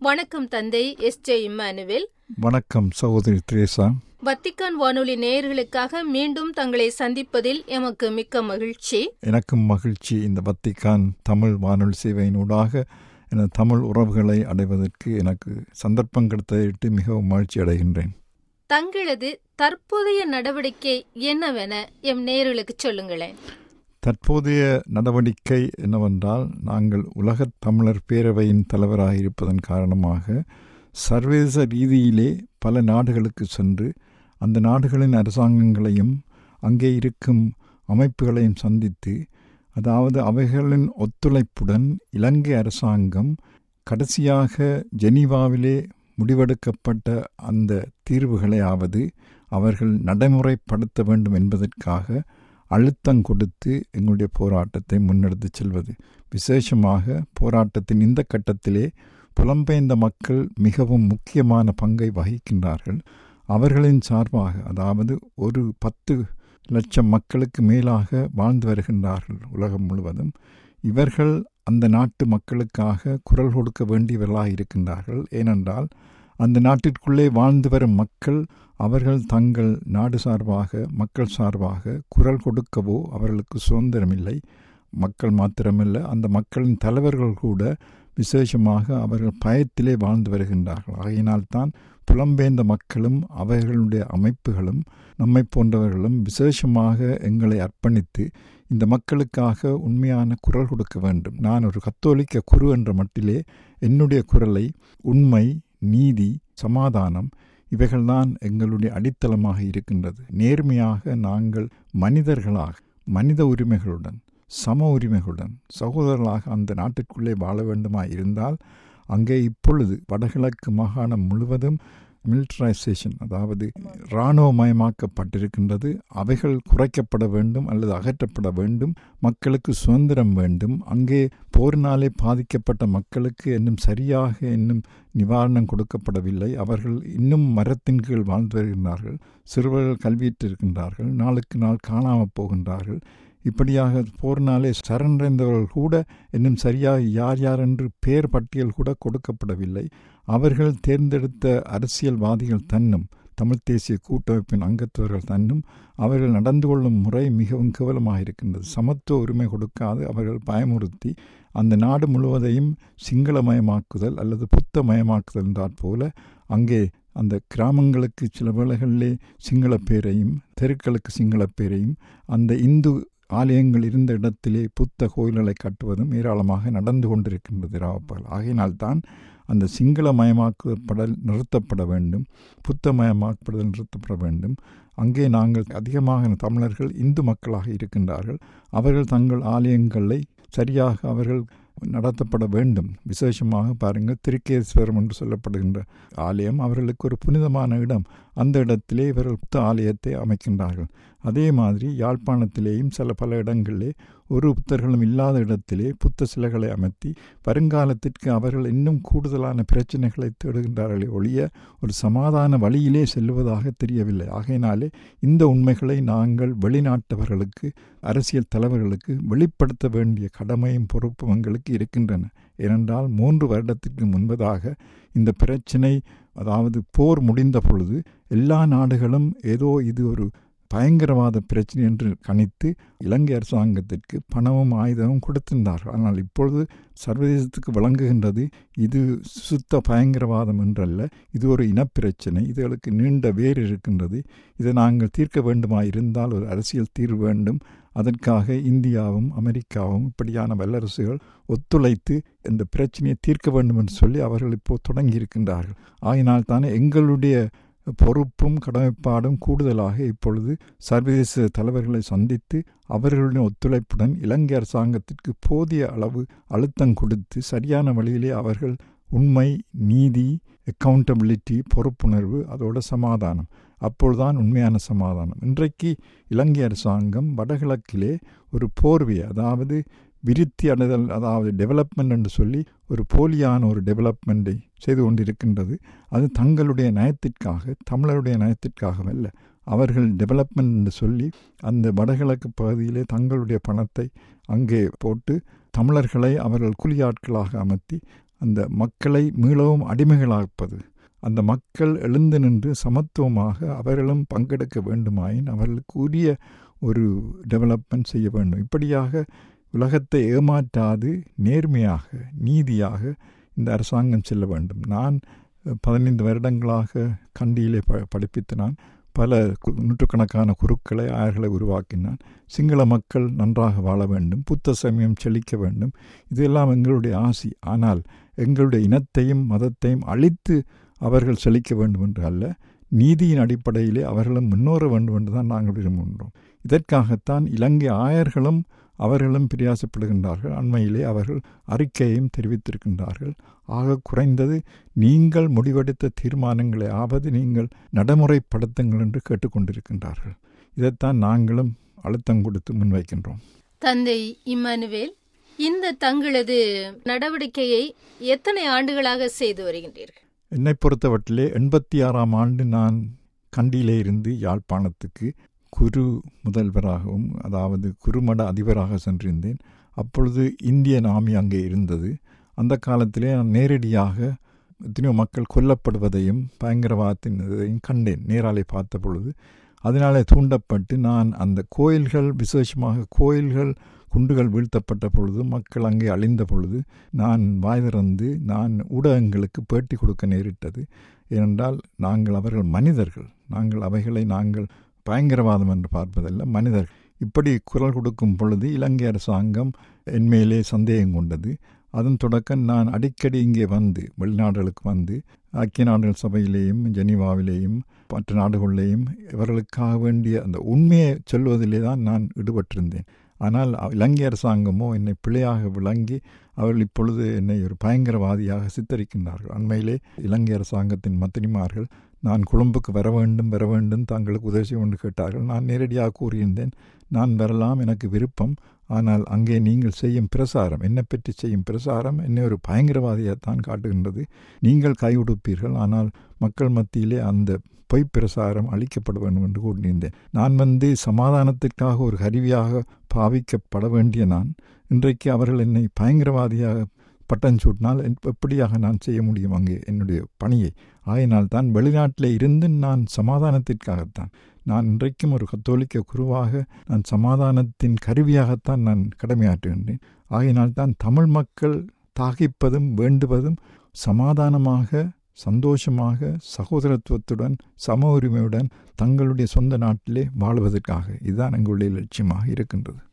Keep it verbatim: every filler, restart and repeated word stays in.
வணக்கம் தந்தை S J Emmanuel. வணக்கம் சகோதரி திரேசா. வத்திக்கான் வானொலி நேயர்களுக்காக மீண்டும் தங்களை சந்திப்பதில் எமக்கு மிக்க மகிழ்ச்சி. எனக்கும் மகிழ்ச்சி. இந்த வத்திக்கான் தமிழ் வானொலி சேவையினூடாக எனது தமிழ் உறவுகளை அடைவதற்கு எனக்கு சந்தர்ப்பம் கிடைத்ததையிட்டு மிகவும் மகிழ்ச்சி அடைகின்றேன். தங்களது தற்போதைய நடவடிக்கை என்னவென எம் நேயர்களுக்கு சொல்லுங்களேன். தற்போதைய நடவடிக்கை என்னவென்றால், நாங்கள் உலகத் தமிழர் பேரவையின் தலைவராக இருப்பதன் காரணமாக சர்வதேச ரீதியிலே பல நாடுகளுக்கு சென்று அந்த நாடுகளின் அரசாங்கங்களையும் அங்கே இருக்கும் அமைப்புகளையும் சந்தித்து, அதாவது அவைகளின் ஒத்துழைப்புடன் இலங்கை அரசாங்கம் கடைசியாக ஜெனீவாவிலே முடிவெடுக்கப்பட்ட அந்த தீர்வுகளையாவது அவர்கள் நடைமுறைப்படுத்த வேண்டும் என்பதற்காக அழுத்தம் கொடுத்து எங்களுடைய போராட்டத்தை முன்னெடுத்து செல்வது. விசேஷமாக போராட்டத்தின் இந்த கட்டத்திலே புலம்பெயர்ந்த மக்கள் மிகவும் முக்கியமான பங்கை வகிக்கின்றார்கள். அவர்களின் சார்பாக, அதாவது ஒரு பத்து லட்சம் மக்களுக்கு மேலாக வாழ்ந்து வருகின்றார்கள் உலகம் முழுவதும். இவர்கள் அந்த நாட்டு மக்களுக்காக குரல் கொடுக்க வேண்டியவர்களாக இருக்கின்றார்கள். ஏனென்றால் அந்த நாட்டிற்குள்ளே வாழ்ந்து வரும் மக்கள் அவர்கள் தங்கள் நாடு சார்பாக, மக்கள் சார்பாக குரல் கொடுக்கவோ அவர்களுக்கு சுதந்திரமில்லை. மக்கள் மாத்திரமல்ல, அந்த மக்களின் தலைவர்கள் கூட விசேஷமாக அவர்கள் பயத்திலே வாழ்ந்து வருகின்றார்கள். ஆகையினால்தான் புலம்பெயர்ந்த மக்களும் அவர்களுடைய அமைப்புகளும் நம்மை போன்றவர்களும் விசேஷமாக எங்களை அர்ப்பணித்து இந்த மக்களுக்காக உண்மையான குரல் கொடுக்க வேண்டும். நான் ஒரு கத்தோலிக்க குரு என்ற மட்டிலே என்னுடைய குரலை உண்மை, நீதி, சமாதானம் இவைகள்தான் எங்களுடைய அடித்தளமாக இருக்கின்றது. நேர்மையாக நாங்கள் மனிதர்களாக, மனித உரிமைகளுடன், சம உரிமைகளுடன் சகோதரர்களாக அந்த நாட்டிற்குள்ளே வாழ வேண்டுமா இருந்தால், அங்கே இப்பொழுது வடகிழக்கு மாகாணம் முழுவதும் மிலிட்டரைசேஷன், அதாவது இராணுவமயமாக்கப்பட்டிருக்கின்றது. அவைகள் குறைக்கப்பட வேண்டும் அல்லது அகற்றப்பட வேண்டும். மக்களுக்கு சுதந்திரம் வேண்டும். அங்கே போரினாலே பாதிக்கப்பட்ட மக்களுக்கு இன்னும் சரியாக இன்னும் நிவாரணம் கொடுக்கப்படவில்லை. அவர்கள் இன்னும் மரத்தின் கீழ் வாழ்ந்து வருகின்றார்கள். சிறுவர்கள் கல்வியிட்டிருக்கின்றார்கள். நாளுக்கு நாள் காணாமல் போகின்றார்கள். இப்படியாக போரினாலே சரணடைந்தவர்கள் கூட இன்னும் சரியாக யார் யார் என்று பேர் பட்டியல் கூட கொடுக்கப்படவில்லை. அவர்கள் தேர்ந்தெடுத்த அரசியல்வாதிகள் தன்னும், தமிழ் தேசிய கூட்டமைப்பின் அங்கத்தவர்கள் தன்னும் அவர்கள் நடந்து கொள்ளும் முறை மிகவும் கேவலமாக இருக்கின்றது. சமத்துவ உரிமை கொடுக்காது அவர்கள் பயமுறுத்தி அந்த நாடு முழுவதையும் சிங்களமயமாக்குதல் அல்லது புத்தமயமாக்குதல் என்றாற் போல அங்கே அந்த கிராமங்களுக்கு சில வேளைகளிலே சிங்கள பேரையும், தெருக்களுக்கு சிங்கள பேரையும், அந்த இந்து ஆலயங்கள் இருந்த இடத்திலே புத்த கோயில்களை கட்டுவதும் ஏராளமாக நடந்து கொண்டிருக்கின்றது ராவப்பால். ஆகையினால்தான் அந்த சிங்களமயமாக்கப்படல் நிறுத்தப்பட வேண்டும், புத்தமயமாக்கப்படுதல் நிறுத்தப்பட வேண்டும். அங்கே நாங்கள் அதிகமாக தமிழர்கள் இந்து மக்களாக இருக்கின்றார்கள். அவர்கள் தங்கள் ஆலயங்களை சரியாக அவர்கள் நடத்தப்பட வேண்டும். விசேஷமாக பாருங்கள், திருக்கேஸ்வரம் என்று சொல்லப்படுகின்ற ஆலயம் அவர்களுக்கு ஒரு புனிதமான இடம். அந்த இடத்திலே இவர்கள் புத்த ஆலயத்தை அமைக்கின்றார்கள். அதே மாதிரி யாழ்ப்பாணத்திலேயும் சில பல இடங்களிலே ஒரு புத்தர்களும் இல்லாத இடத்திலே புத்த சிலைகளை அமைத்தி வருங்காலத்திற்கு அவர்கள் இன்னும் கூடுதலான பிரச்சனைகளை தேடுகின்றார்களே ஒழிய ஒரு சமாதான வழியிலே செல்வதாக தெரியவில்லை. ஆகையினாலே இந்த உண்மைகளை நாங்கள் வெளிநாட்டவர்களுக்கு, அரசியல் தலைவர்களுக்கு வெளிப்படுத்த வேண்டிய கடமையும் பொறுப்பும் எங்களுக்கு இருக்கின்றன. ஏனென்றால் மூன்று வருடத்திற்கு முன்பதாக இந்த பிரச்சனை, அதாவது போர் முடிந்த பொழுது எல்லா நாடுகளும் ஏதோ இது ஒரு பயங்கரவாத பிரச்சனை என்று கணித்து இலங்கை அரசாங்கத்திற்கு பணமும் ஆயுதமும் கொடுத்திருந்தார்கள். ஆனால் இப்பொழுது சர்வதேசத்துக்கு விளங்குகின்றது இது சுத்த பயங்கரவாதம் என்றல்ல, இது ஒரு இனப்பிரச்சனை, இதுகளுக்கு நீண்ட வேர் இருக்கின்றது. இதை நாங்கள் தீர்க்க வேண்டுமா இருந்தால் ஒரு அரசியல் தீர்வு வேண்டும். அதற்காக இந்தியாவும் அமெரிக்காவும் இப்படியான வல்லரசுகள் ஒத்துழைத்து இந்த பிரச்சனையை தீர்க்க வேண்டும் என்று சொல்லி அவர்கள் இப்போ தொடங்கி இருக்கின்றார்கள். ஆகினால் தானே எங்களுடைய பொறுப்பும் கடமைப்பாடும் கூடுதலாக இப்பொழுது சர்வதேச தலைவர்களை சந்தித்து அவர்களுடைய ஒத்துழைப்புடன் இலங்கை அரசாங்கத்திற்கு போதிய அளவு அழுத்தம் கொடுத்து சரியான வழியிலே அவர்கள் உண்மை, நீதி, அக்கௌண்டபிலிட்டி, பொறுப்புணர்வு, அதோட சமாதானம், அப்பொழுதுதான் உண்மையான சமாதானம். இன்றைக்கு இலங்கை அரசாங்கம் வடகிழக்கிலே ஒரு போர்வை, அதாவது விருத்தி அடைதல், அதாவது டெவலப்மெண்ட் என்று சொல்லி ஒரு போலியான ஒரு டெவலப்மெண்ட்டை செய்து கொண்டிருக்கின்றது. அது தங்களுடைய நயத்திற்காக, தமிழருடைய நயத்திற்காகவல்ல. அவர்கள் டெவலப்மெண்ட் என்று சொல்லி அந்த வடகிழக்கு பகுதியிலே தங்களுடைய பணத்தை அங்கே போட்டு தமிழர்களை அவர்கள் கூலியாட்களாக அமர்த்தி அந்த மக்களை மீளவும் அடிமைகளாப்பது. அந்த மக்கள் எழுந்து நின்று சமத்துவமாக அவர்களும் பங்கெடுக்க வேண்டுமாயின் அவர்களுக்கு உரிய ஒரு டெவலப்மெண்ட் செய்ய வேண்டும். இப்படியாக உலகத்தை ஏமாற்றாது நேர்மையாக நீதியாக இந்த அரசாங்கம் செல்ல வேண்டும். நான் பதினைந்து வருடங்களாக கண்டியிலே ப படிப்பித்து நான் பல நூற்றுக்கணக்கான குருக்களை ஆயர்களை உருவாக்கினான். சிங்கள மக்கள் நன்றாக வாழ வேண்டும், புத்த சமயம் செழிக்க வேண்டும், இதெல்லாம் எங்களுடைய ஆசி. ஆனால் எங்களுடைய இனத்தையும் மதத்தையும் அழித்து அவர்கள் செழிக்க வேண்டும் என்று அல்ல, நீதியின் அடிப்படையிலே அவர்களும் முன்னேற வேண்டும் என்று தான் நாங்கள் விரும்புகின்றோம். இதற்காகத்தான் இலங்கை ஆயர்களும் அவர்களும் பிரயாசப்படுகின்றார்கள். அண்மையிலே அவர்கள் அறிக்கையையும் தெரிவித்திருக்கின்றார்கள். ஆக குறைந்தது நீங்கள் முடிவெடுத்த தீர்மானங்களை ஆவது நீங்கள் நடைமுறைப்படுத்துங்கள் என்று கேட்டுக்கொண்டிருக்கின்றார்கள். இதைத்தான் நாங்களும் அழுத்தம் கொடுத்து முன்வைக்கின்றோம். தந்தை இம்மானுவேல், இந்த தங்களது நடவடிக்கையை எத்தனை ஆண்டுகளாக செய்து வருகின்றீர்கள்? என்னை பொறுத்தவற்றிலே எண்பத்தி ஆறாம் ஆண்டு நான் கண்டியிலே இருந்து யாழ்ப்பாணத்துக்கு குரு முதல்வராகவும் அதாவது குருமட அதிபராக சென்றிருந்தேன். அப்பொழுது இந்தியன் ஆர்மி அங்கே இருந்தது. அந்த காலத்திலே நான் நேரடியாக எத்தனையோ மக்கள் கொல்லப்படுவதையும் பயங்கரவாதத்தின் இதையும் கண்டேன், நேராலே பார்த்த பொழுது. அதனாலே தூண்டப்பட்டு நான் அந்த கோயில்கள், விசேஷமாக கோயில்கள் குண்டுகள் வீழ்த்தப்பட்ட பொழுது, மக்கள் அங்கே அழிந்த பொழுது நான் வாய் திறந்து நான் ஊடகங்களுக்கு பேட்டி கொடுக்க நேரிட்டது. ஏனென்றால் நாங்கள் அவர்கள் மனிதர்கள், நாங்கள் அவைகளை நாங்கள் பயங்கரவாதம் என்று பார்ப்பதல்ல, மனிதர்கள். இப்படி குரல் கொடுக்கும் பொழுது இலங்கை அரசாங்கம் என்மேலே சந்தேகம் கொண்டது. அதன் தொடக்கம் நான் அடிக்கடி இங்கே வந்து வெளிநாடுகளுக்கு வந்து ஐக்கிய நாடுகள் சபையிலேயும் ஜெனீவாவிலேயும் மற்ற நாடுகளிலேயும் இவர்களுக்காக வேண்டிய அந்த உண்மையை சொல்வதிலே தான் நான் ஈடுபட்டிருந்தேன். ஆனால் இலங்கை அரசாங்கமோ என்னை பிழையாக விளங்கி அவர்கள் இப்பொழுது என்னை ஒரு பயங்கரவாதியாக சித்தரிக்கின்றார்கள். அண்மையிலே இலங்கை அரசாங்கத்தின் மந்திரிமார்கள் நான் கொழும்புக்கு வர வேண்டும் வர வேண்டும் தங்களுக்கு உதவி செய்ய என்று கேட்டார்கள். நான் நேரடியாக கூறியிருந்தேன், நான் வரலாம், எனக்கு விருப்பம். ஆனால் அங்கே நீங்கள் செய்யும் பிரசாரம், என்னை பற்றி செய்யும் பிரசாரம் என்னை ஒரு பயங்கரவாதியைத்தான் காட்டுகின்றது. நீங்கள் கைவிடுப்பீர்கள், ஆனால் மக்கள் மத்தியிலே அந்த பொய் பிரசாரம் அளிக்கப்பட வேண்டும் என்று கூறியிருந்தேன். நான் வந்து சமாதானத்திற்காக ஒரு கருவியாக பாவிக்கப்பட வேண்டிய நான் இன்றைக்கு அவர்கள் என்னை பயங்கரவாதியாக பட்டம் சூட்டினால் எப்படியாக நான் செய்ய முடியும் அங்கே என்னுடைய பணியை? ஆயினால் தான் வெளிநாட்டிலே இருந்து நான் சமாதானத்திற்காகத்தான், நான் இன்றைக்கும் ஒரு கத்தோலிக்க குருவாக நான் சமாதானத்தின் கருவியாகத்தான் நான் கடமையாற்றுகின்றேன். ஆகினால் தான் தமிழ் மக்கள் தாகிப்பதும் வேண்டுவதும் சமாதானமாக, சந்தோஷமாக, சகோதரத்துவத்துடன், சம உரிமையுடன் தங்களுடைய சொந்த நாட்டிலே வாழ்வதற்காக. இதுதான் எங்களுடைய லட்சியமாக இருக்கின்றது.